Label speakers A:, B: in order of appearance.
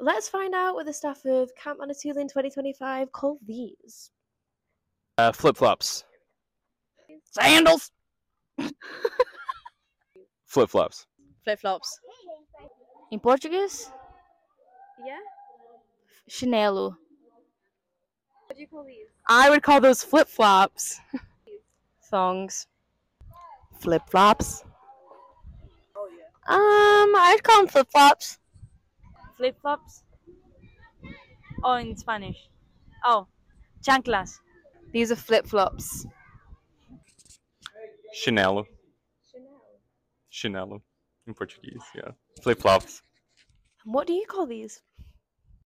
A: Let's find out what the staff of Camp Manitoulin 2025 call these.
B: Flip-flops.
C: Sandals.
B: Flip-flops.
C: Flip-flops. Em português?
A: Yeah?
C: Chinelo.
A: What do you call these?
D: I would call those flip-flops. Thongs.
E: Flip-flops.
C: I'd call them flip-flops.
D: Flip-flops? Oh, in Spanish. Oh, chanclas.
C: These are flip-flops.
B: Chinelo. Chinelo. In Portuguese, yeah. Flip-flops.
A: What do you call these?